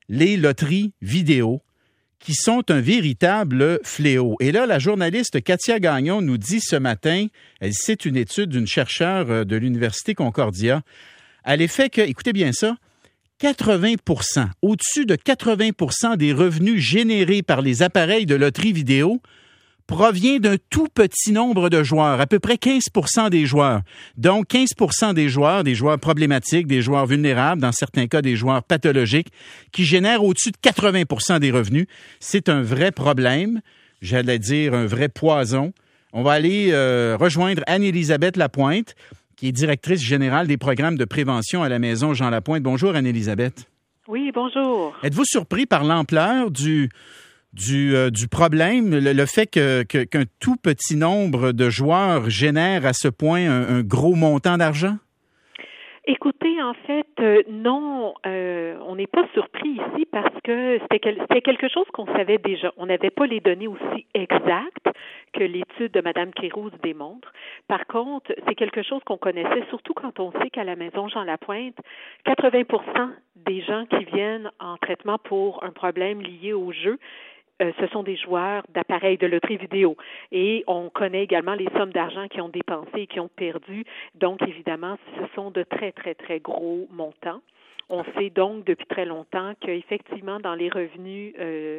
les loteries vidéo, qui sont un véritable fléau. Et là, la journaliste Katia Gagnon nous dit ce matin, elle cite une étude d'une chercheure de l'Université Concordia, à l'effet que, écoutez bien ça, 80%, au-dessus de 80% des revenus générés par les appareils de loterie vidéo provient d'un tout petit nombre de joueurs, à peu près 15% des joueurs. Donc, 15% des joueurs problématiques, des joueurs vulnérables, dans certains cas des joueurs pathologiques, qui génèrent au-dessus de 80% des revenus. C'est un vrai problème, j'allais dire un vrai poison. On va aller rejoindre Anne-Élisabeth Lapointe, qui est directrice générale des programmes de prévention à la Maison Jean Lapointe. Bonjour, Anne-Élisabeth. Oui, bonjour. Êtes-vous surpris par l'ampleur du problème, le fait qu'un tout petit nombre de joueurs génère à ce point un gros montant d'argent? Écoutez, en fait, non, on n'est pas surpris ici parce que c'était quelque chose qu'on savait déjà. On n'avait pas les données aussi exactes que l'étude de Mme Kérouz démontre. Par contre, c'est quelque chose qu'on connaissait, surtout quand on sait qu'à la Maison Jean Lapointe, 80% des gens qui viennent en traitement pour un problème lié au jeu, ce sont des joueurs d'appareils de loterie vidéo. Et on connaît également les sommes d'argent qu'ils ont dépensées et qui ont perdu. Donc, évidemment, ce sont de très, très, très gros montants. On sait donc depuis très longtemps qu'effectivement, dans les revenus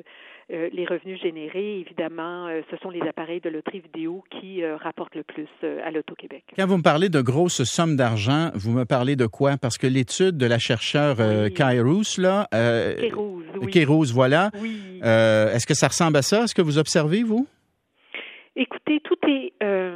générés, évidemment, ce sont les appareils de loterie vidéo qui rapportent le plus à l'Auto-Québec. Quand vous me parlez de grosses sommes d'argent, vous me parlez de quoi? Parce que l'étude de la chercheure Kérouz, là... Kérouz, oui. Kérouz, voilà. Oui. Est-ce que ça ressemble à ça? Est-ce que vous observez, vous? Écoutez, tout est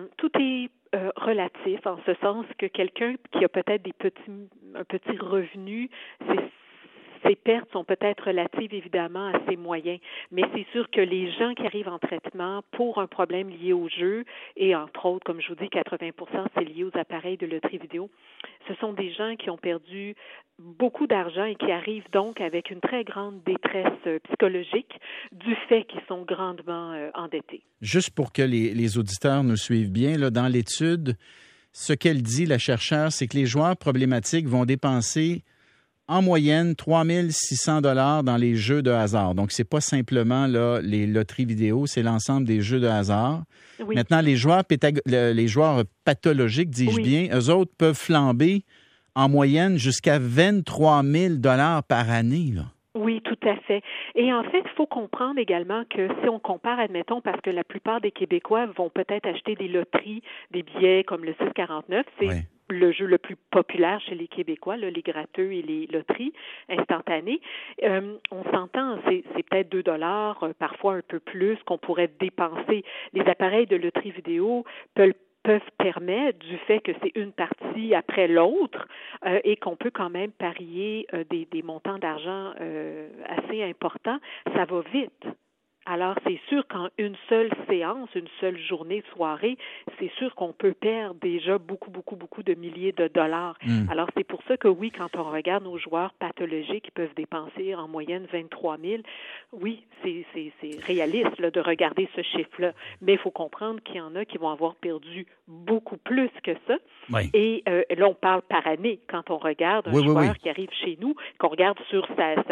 relatif, en ce sens que quelqu'un qui a peut-être un petit revenu, ses pertes sont peut-être relatives, évidemment, à ses moyens. Mais c'est sûr que les gens qui arrivent en traitement pour un problème lié au jeu, et entre autres, comme je vous dis, 80%, c'est lié aux appareils de loterie vidéo, ce sont des gens qui ont perdu beaucoup d'argent et qui arrivent donc avec une très grande détresse psychologique du fait qu'ils sont grandement endettés. Juste pour que les auditeurs nous suivent bien, là, dans l'étude, ce qu'elle dit, la chercheure, c'est que les joueurs problématiques vont dépenser en moyenne 3 600 $ dans les jeux de hasard. Donc, c'est pas simplement là, les loteries vidéo, c'est l'ensemble des jeux de hasard. Oui. Maintenant, les joueurs pathologiques, dis-je bien, eux autres peuvent flamber en moyenne jusqu'à 23 000 $ par année, là. Oui, tout à fait. Et en fait, il faut comprendre également que si on compare, admettons, parce que la plupart des Québécois vont peut-être acheter des loteries, des billets comme le 649, c'est le jeu le plus populaire chez les Québécois, là, les gratteux et les loteries instantanées. On s'entend, c'est peut-être 2 $, parfois un peu plus, qu'on pourrait dépenser. Les appareils de loterie vidéo peuvent permettre, du fait que c'est une partie après l'autre, et qu'on peut quand même parier des montants d'argent assez importants, ça va vite. Alors, c'est sûr qu'en une seule séance, une seule journée, soirée, c'est sûr qu'on peut perdre déjà beaucoup de milliers de dollars. Alors, c'est pour ça que oui, quand on regarde nos joueurs pathologiques qui peuvent dépenser en moyenne 23 000, oui, c'est réaliste là, de regarder ce chiffre-là. Mais il faut comprendre qu'il y en a qui vont avoir perdu beaucoup plus que ça. Oui. Et là, on parle par année. Quand on regarde un joueur qui arrive chez nous, qu'on regarde sur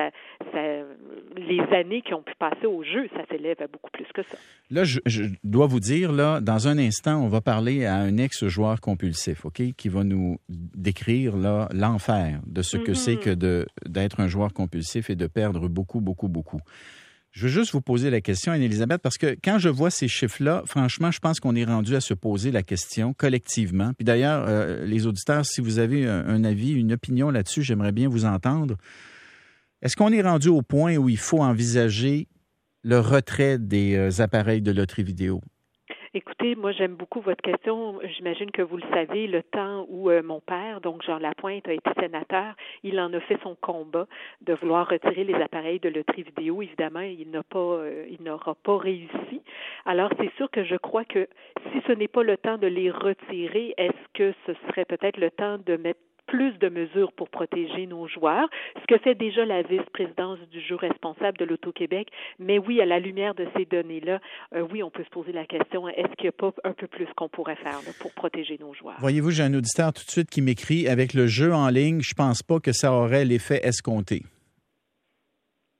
les années qui ont pu passer au jeu, ça s'élève à beaucoup plus que ça. Là, je dois vous dire, là, dans un instant, on va parler à un ex-joueur compulsif, OK, qui va nous décrire là, l'enfer de ce que c'est que d'être un joueur compulsif et de perdre beaucoup. Je veux juste vous poser la question, Anne-Élisabeth, parce que quand je vois ces chiffres-là, franchement, je pense qu'on est rendu à se poser la question collectivement. Puis d'ailleurs, les auditeurs, si vous avez un avis, une opinion là-dessus, j'aimerais bien vous entendre. Est-ce qu'on est rendu au point où il faut envisager le retrait des appareils de loterie vidéo? Écoutez, moi, j'aime beaucoup votre question. J'imagine que vous le savez, le temps où mon père, donc Jean Lapointe, a été sénateur, il en a fait son combat de vouloir retirer les appareils de loterie vidéo. Évidemment, il n'aura pas réussi. Alors, c'est sûr que je crois que si ce n'est pas le temps de les retirer, est-ce que ce serait peut-être le temps de mettre plus de mesures pour protéger nos joueurs, ce que fait déjà la vice-présidence du jeu responsable de l'Auto-Québec. Mais oui, à la lumière de ces données-là, oui, on peut se poser la question, est-ce qu'il n'y a pas un peu plus qu'on pourrait faire là, pour protéger nos joueurs? Voyez-vous, j'ai un auditeur tout de suite qui m'écrit, avec le jeu en ligne, je pense pas que ça aurait l'effet escompté.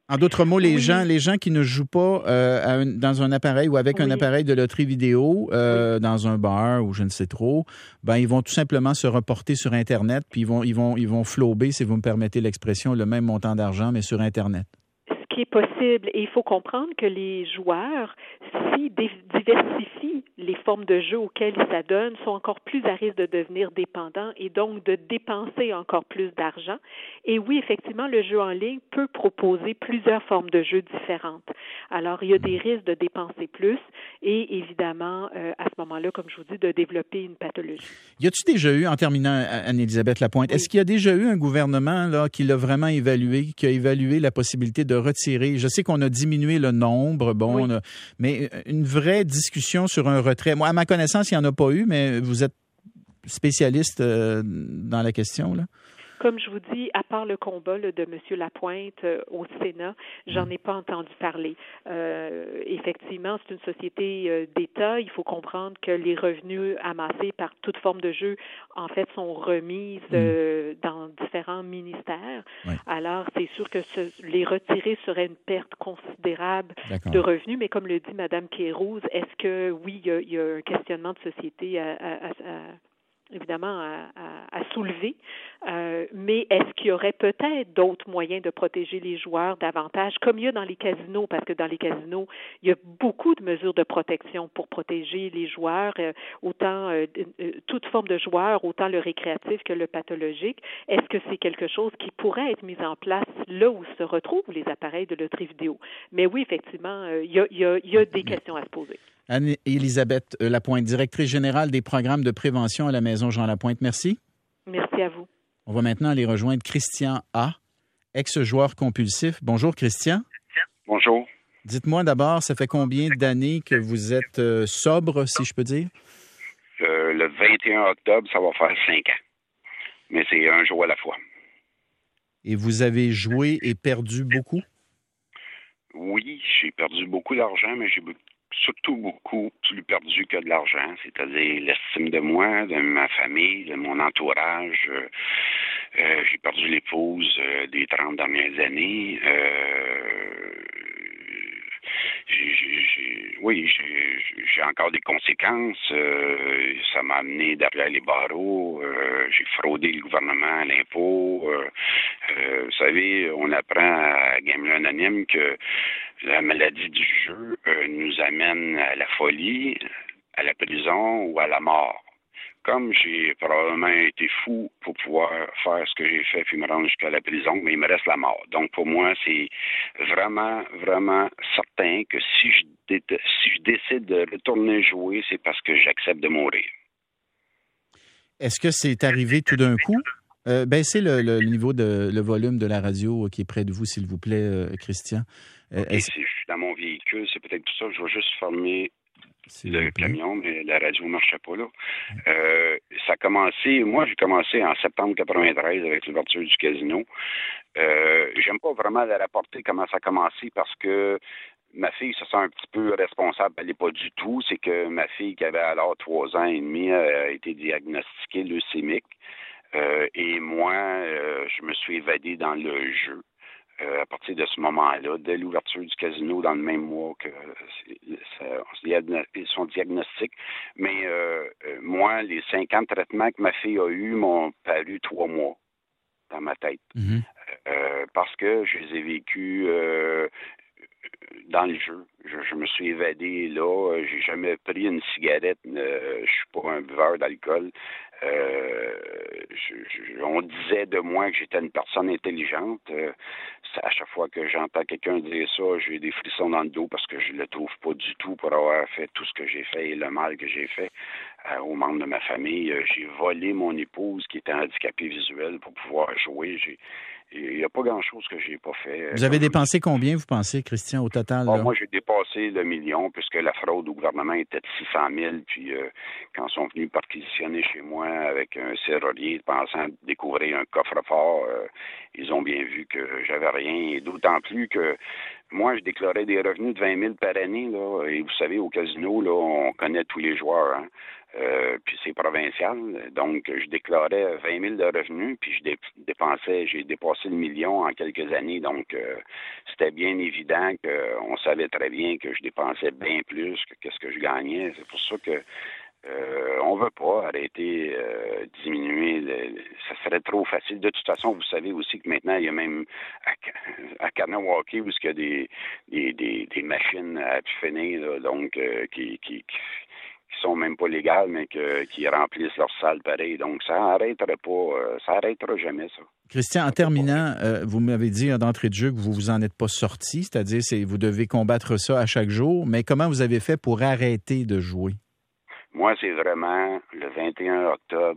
En d'autres mots, les gens qui ne jouent pas dans un appareil ou avec un appareil de loterie vidéo dans un bar ou je ne sais trop, ben ils vont tout simplement se reporter sur Internet puis ils vont flober, si vous me permettez l'expression, le même montant d'argent, mais sur Internet. Ce qui est possible, et il faut comprendre que les joueurs, s'ils diversifient les formes de jeu auxquelles ils s'adonnent, sont encore plus à risque de devenir dépendants et donc de dépenser encore plus d'argent. Et oui, effectivement, le jeu en ligne peut proposer plusieurs formes de jeux différentes. Alors, il y a des risques de dépenser plus et évidemment, à ce moment-là, comme je vous dis, de développer une pathologie. Y a-t-il déjà eu, en terminant, Anne-Élisabeth Lapointe, est-ce qu'il y a déjà eu un gouvernement là qui l'a vraiment évalué, qui a évalué la possibilité de retirer? Je sais qu'on a diminué le nombre, mais une vraie discussion sur un retrait. Moi, à ma connaissance, il n'y en a pas eu, mais vous êtes spécialiste dans la question, là? Comme je vous dis, à part le combat de M. Lapointe au Sénat, j'en ai pas entendu parler. Effectivement, c'est une société d'État. Il faut comprendre que les revenus amassés par toute forme de jeu, en fait, sont remis dans différents ministères. Oui. Alors, c'est sûr que les retirer serait une perte considérable de revenus. Mais comme le dit Mme Queiroz, est-ce que, oui, il y a un questionnement de société évidemment à soulever, mais est-ce qu'il y aurait peut-être d'autres moyens de protéger les joueurs davantage, comme il y a dans les casinos, parce que dans les casinos, il y a beaucoup de mesures de protection pour protéger les joueurs, autant toute forme de joueur, autant le récréatif que le pathologique. Est-ce que c'est quelque chose qui pourrait être mis en place là où se retrouvent les appareils de loterie vidéo? Mais oui, effectivement, il y a des questions à se poser. Anne-Élisabeth Lapointe, directrice générale des programmes de prévention à la Maison Jean Lapointe. Merci. Merci à vous. On va maintenant aller rejoindre Christian A., ex-joueur compulsif. Bonjour, Christian. Bonjour. Dites-moi d'abord, ça fait combien d'années que vous êtes sobre, si je peux dire? Le 21 octobre, ça va faire 5 ans. Mais c'est un jour à la fois. Et vous avez joué et perdu beaucoup? Oui, j'ai perdu beaucoup d'argent, mais j'ai surtout beaucoup plus perdu que de l'argent, c'est-à-dire l'estime de moi, de ma famille, de mon entourage. J'ai perdu l'épouse des 30 dernières années. J'ai encore des conséquences. Ça m'a amené derrière les barreaux. J'ai fraudé le gouvernement à l'impôt. Vous savez, on apprend à Gamelin Anonyme que la maladie du jeu nous amène à la folie, à la prison ou à la mort. Comme j'ai probablement été fou pour pouvoir faire ce que j'ai fait puis me rendre jusqu'à la prison, mais il me reste la mort. Donc pour moi, c'est vraiment, vraiment certain que si je décide de retourner jouer, c'est parce que j'accepte de mourir. Est-ce que c'est arrivé tout d'un coup? Baissez le niveau le volume de la radio qui est près de vous, s'il vous plaît, Christian. Okay, si je suis dans mon véhicule, c'est peut-être tout ça. Je vais juste fermer le camion, mais la radio ne marchait pas là. Ça a commencé, moi j'ai commencé en septembre 93 avec l'ouverture du casino. J'aime pas vraiment la rapporter comment ça a commencé parce que ma fille se sent un petit peu responsable. Elle n'est pas du tout. C'est que ma fille qui avait alors 3 ans et demi a été diagnostiquée leucémique. Et moi, je me suis évadé dans le jeu. À partir de ce moment-là, dès l'ouverture du casino, dans le même mois que son diagnostic. Mais moi, les 50 traitements que ma fille a eus m'ont paru 3 mois dans ma tête. Mm-hmm. Parce que je les ai vécus dans le jeu. Je me suis évadé là. J'ai jamais pris une cigarette. Je suis pas un buveur d'alcool. On disait de moi que j'étais une personne intelligente. À chaque fois que j'entends quelqu'un dire ça, j'ai des frissons dans le dos parce que je le trouve pas du tout pour avoir fait tout ce que j'ai fait et le mal que j'ai fait aux membres de ma famille. J'ai volé mon épouse qui était handicapée visuelle pour pouvoir jouer. Il n'y a pas grand-chose que j'ai pas fait. Vous avez dépensé combien, vous pensez, Christian, au total? Moi, j'ai dépassé le million puisque la fraude au gouvernement était de 600 000. Puis quand ils sont venus perquisitionner chez moi avec un serrurier pensant découvrir un coffre-fort, ils ont bien vu que j'avais rien. Et d'autant plus que moi, je déclarais des revenus de 20 000 par année. Là, et vous savez, au casino, là, on connaît tous les joueurs. Hein. Puis c'est provincial, donc je déclarais 20 000 de revenus, puis j'ai dépassé le million en quelques années, donc c'était bien évident qu'on savait très bien que je dépensais bien plus que ce que je gagnais. C'est pour ça que on veut pas arrêter, diminuer. Ça serait trop facile. De toute façon, vous savez aussi que maintenant, il y a même à Kanawake où il y a des machines à finir, là, donc qui sont même pas légales, mais qui remplissent leur salle pareil. Donc, ça arrêtera pas, ça arrêtera jamais, ça. Christian, en terminant, vous m'avez dit d'entrée de jeu que vous en êtes pas sorti, c'est-à-dire vous devez combattre ça à chaque jour, mais comment vous avez fait pour arrêter de jouer? Moi, c'est vraiment le 21 octobre,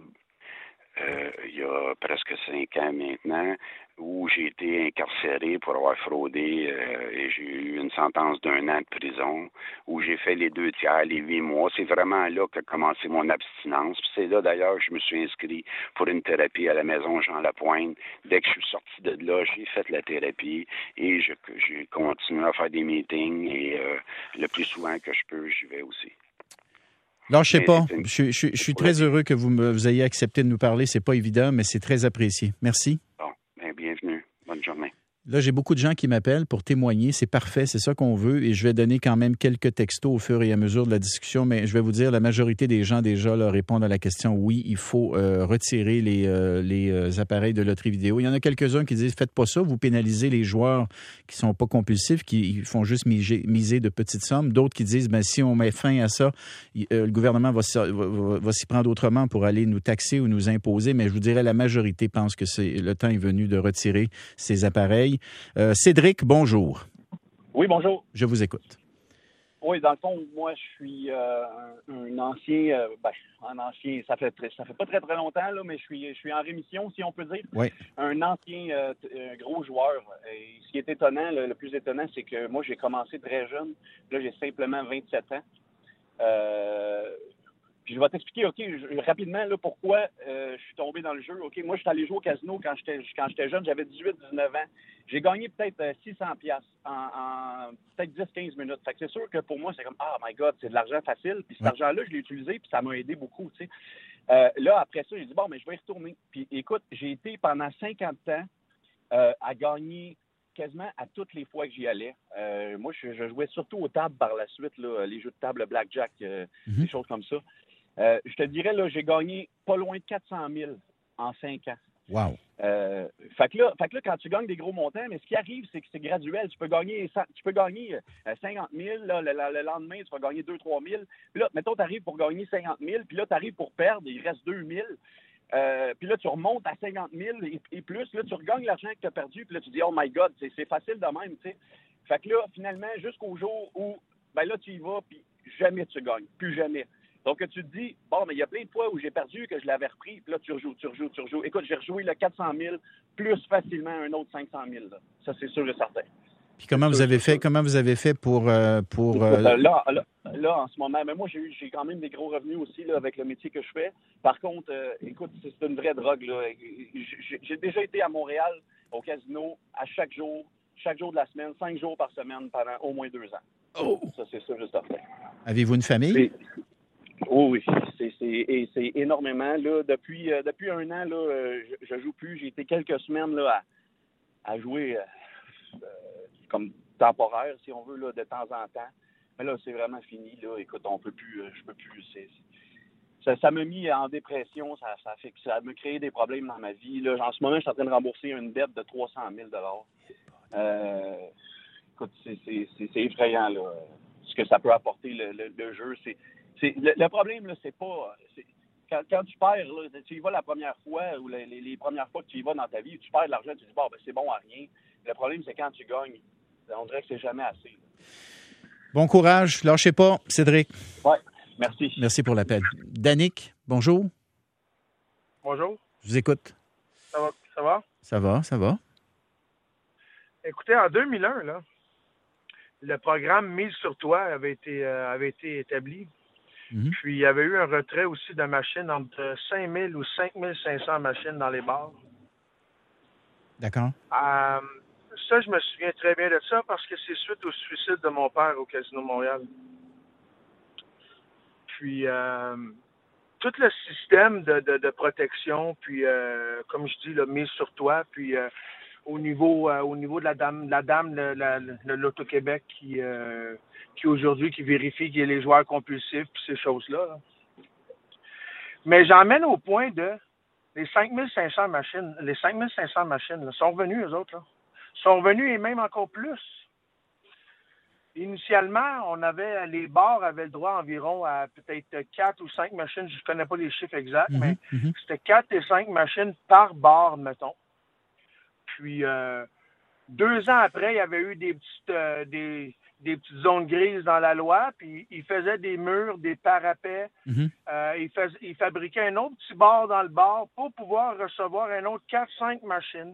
il y a presque 5 ans maintenant, où j'ai été incarcéré pour avoir fraudé et j'ai eu une sentence d'1 an de prison, où j'ai fait les 2 tiers, les 8 mois. C'est vraiment là qu'a commencé mon abstinence. Puis c'est là, d'ailleurs, je me suis inscrit pour une thérapie à la maison Jean Lapointe. Dès que je suis sorti de là, j'ai fait la thérapie et j'ai continué à faire des meetings et le plus souvent que je peux, j'y vais aussi. Non, je sais pas. Je suis très heureux que vous ayez accepté de nous parler. C'est pas évident, mais c'est très apprécié. Merci. Bon, bien, bienvenue. Bonne journée. Là, j'ai beaucoup de gens qui m'appellent pour témoigner. C'est parfait, c'est ça qu'on veut. Et je vais donner quand même quelques textos au fur et à mesure de la discussion. Mais je vais vous dire, la majorité des gens déjà là, répondent à la question oui, il faut retirer les appareils de loterie vidéo. Il y en a quelques-uns qui disent faites pas ça, vous pénalisez les joueurs qui sont pas compulsifs, qui font juste miser de petites sommes. D'autres qui disent si on met fin à ça, le gouvernement va s'y prendre autrement pour aller nous taxer ou nous imposer. Mais je vous dirais, la majorité pense que le temps est venu de retirer ces appareils. Cédric, bonjour. Oui, bonjour. Je vous écoute. Oui, dans le fond, moi, je suis un ancien, un ancien, ça fait pas très longtemps, là, mais je suis en rémission, si on peut dire. Oui. Un ancien gros joueur. Et ce qui est étonnant, le plus étonnant, c'est que moi, j'ai commencé très jeune. Là, j'ai simplement 27 ans. Puis je vais t'expliquer, OK, rapidement, là, pourquoi je suis tombé dans le jeu. OK, moi, je suis allé jouer au casino quand j'étais jeune, j'avais 18-19 ans. J'ai gagné peut-être 600$ en peut-être 10-15 minutes. Fait que c'est sûr que pour moi, c'est comme, oh my God, c'est de l'argent facile. Puis cet argent-là, je l'ai utilisé, puis ça m'a aidé beaucoup, tu sais. Là, après ça, j'ai dit, bon, mais je vais y retourner. Puis écoute, j'ai été pendant 50 ans à gagner quasiment à toutes les fois que j'y allais. Moi, je jouais surtout aux tables par la suite, là, les jeux de table, le blackjack, des choses comme ça. Je te dirais, là, j'ai gagné pas loin de 400 000 en 5 ans. Wow. Fait que là, quand tu gagnes des gros montants, mais ce qui arrive, c'est que c'est graduel. Tu peux gagner 50 000, là, le lendemain, tu vas gagner 2-3 000. Puis là, mettons, tu arrives pour gagner 50 000, puis là, tu arrives pour perdre, il reste 2 000. Puis là, tu remontes à 50 000 et plus. Là, tu regagnes l'argent que tu as perdu, puis là, tu dis, oh my God, c'est facile de même, tu sais. Fait que là, finalement, jusqu'au jour où, ben là, tu y vas, puis jamais tu gagnes. Plus jamais. Donc, tu te dis, bon, mais il y a plein de fois où j'ai perdu, que je l'avais repris, puis là, tu rejoues. Écoute, j'ai rejoué le 400 000, plus facilement un autre 500 000. Là. Ça, c'est sûr et certain. Puis comment vous avez fait pour... Là, en ce moment, mais moi, j'ai quand même des gros revenus aussi là, avec le métier que je fais. Par contre, écoute, c'est une vraie drogue. Là. J'ai déjà été à Montréal, au casino, à chaque jour de la semaine, 5 jours par semaine pendant au moins 2 ans. Oh! Ça, c'est sûr et certain. Avez-vous une famille? Oui, c'est énormément. Là, depuis 1 an, là, je joue plus. J'ai été quelques semaines là, à jouer comme temporaire, si on veut, là, de temps en temps. Mais là, c'est vraiment fini. Là. Écoute, je peux plus. Ça m'a mis en dépression. Ça me crée des problèmes dans ma vie. Là. En ce moment, je suis en train de rembourser une dette de 300 000 $. Écoute, c'est effrayant là, ce que ça peut apporter le jeu. Le problème, là, c'est pas... Quand tu perds, là, tu y vas la première fois ou les premières fois que tu y vas dans ta vie, tu perds de l'argent, tu dis, bon, ben, c'est bon à rien. Le problème, c'est quand tu gagnes, on dirait que c'est jamais assez. Là. Bon courage. Lâchez pas, Cédric. Oui, merci. Merci pour l'appel. Danick, bonjour. Bonjour. Je vous écoute. Ça va? Ça va. Écoutez, en 2001, là, le programme Mise sur toi avait été établi. Mm-hmm. Puis, il y avait eu un retrait aussi de machines entre 5 000 ou 5 500 machines dans les bars. D'accord. Ça, je me souviens très bien de ça parce que c'est suite au suicide de mon père au Casino Montréal. Puis, tout le système de protection, puis, comme je dis, là, mise sur toi, puis au niveau de la dame de l'Auto-Québec qui aujourd'hui qui vérifie qu'il y a les joueurs compulsifs puis ces choses-là. Là. Mais j'emmène au point de les 5500 machines. Les 5500 machines là, sont revenues, eux autres. Là. Sont revenus et même encore plus. Initialement, les bars avaient le droit environ à peut-être 4 ou 5 machines. Je ne connais pas les chiffres exacts, mais c'était 4 et 5 machines par bar, mettons. Puis 2 ans après, il y avait eu des petites zones grises dans la loi, puis ils faisaient des murs, des parapets. Ils fabriquaient un autre petit bar dans le bar pour pouvoir recevoir un autre 4-5 machines.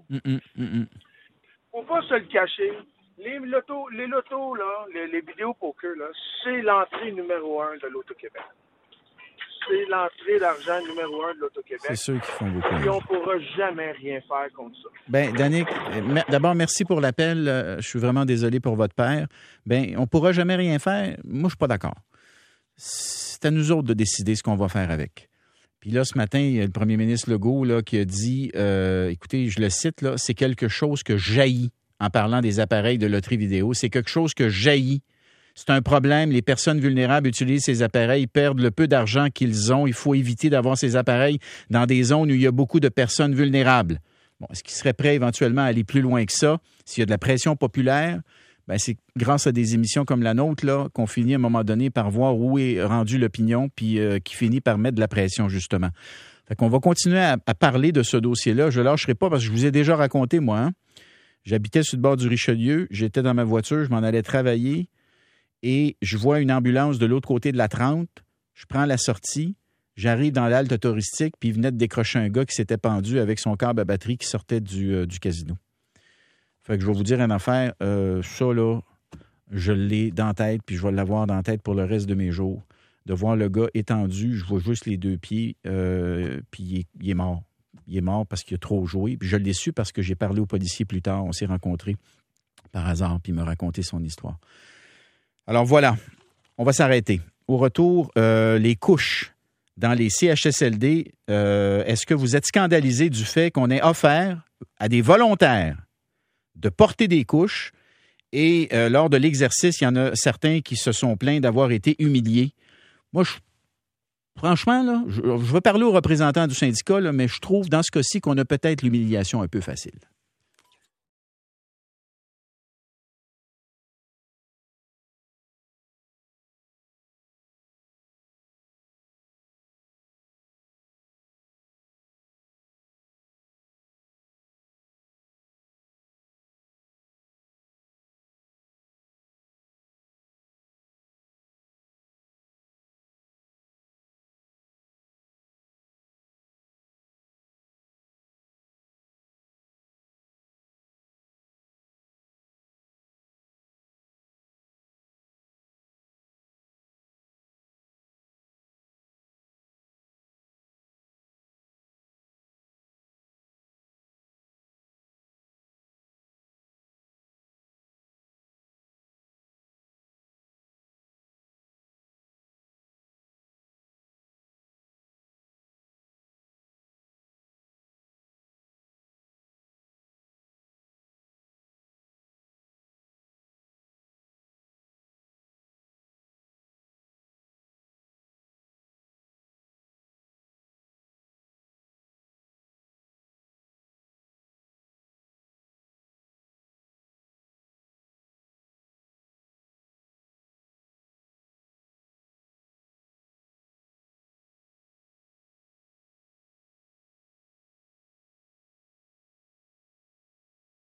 Faut pas se le cacher. Les lotos, là, les vidéos poker, là, c'est l'entrée numéro 1 de l'Auto-Québec. C'est l'entrée d'argent numéro 1 de l'Auto-Québec. C'est ceux qui font beaucoup. Et on ne pourra jamais rien faire contre ça. Bien, Danick, d'abord, merci pour l'appel. Je suis vraiment désolé pour votre père. Bien, on ne pourra jamais rien faire. Moi, je ne suis pas d'accord. C'est à nous autres de décider ce qu'on va faire avec. Puis là, ce matin, il y a le premier ministre Legault là, qui a dit, écoutez, je le cite, là, c'est quelque chose que jaillit en parlant des appareils de loterie vidéo. C'est quelque chose que jaillit. C'est un problème. Les personnes vulnérables utilisent ces appareils, perdent le peu d'argent qu'ils ont. Il faut éviter d'avoir ces appareils dans des zones où il y a beaucoup de personnes vulnérables. Bon, est-ce qu'ils seraient prêts éventuellement à aller plus loin que ça? S'il y a de la pression populaire, bien, c'est grâce à des émissions comme la nôtre là, qu'on finit à un moment donné par voir où est rendue l'opinion puis qui finit par mettre de la pression, justement. Fait qu'on va continuer à parler de ce dossier-là. Je ne lâcherai pas parce que je vous ai déjà raconté, moi. Hein? J'habitais sur le bord du Richelieu. J'étais dans ma voiture. Je m'en allais travailler. Et je vois une ambulance de l'autre côté de la 30. Je prends la sortie. J'arrive dans l'halte touristique, puis il venait de décrocher un gars qui s'était pendu avec son câble à batterie qui sortait du casino. Fait que je vais vous dire une affaire. Ça, là, je l'ai dans la tête, puis je vais l'avoir dans la tête pour le reste de mes jours. De voir le gars étendu, je vois juste les 2 pieds, puis il est mort. Il est mort parce qu'il a trop joué. Puis je l'ai su parce que j'ai parlé au policier plus tard. On s'est rencontrés par hasard, puis il m'a raconté son histoire. Alors voilà, on va s'arrêter. Au retour, les couches dans les CHSLD, est-ce que vous êtes scandalisé du fait qu'on ait offert à des volontaires de porter des couches et lors de l'exercice, il y en a certains qui se sont plaints d'avoir été humiliés? Moi, franchement, là, je vais parler aux représentants du syndicat, là, mais je trouve dans ce cas-ci qu'on a peut-être l'humiliation un peu facile.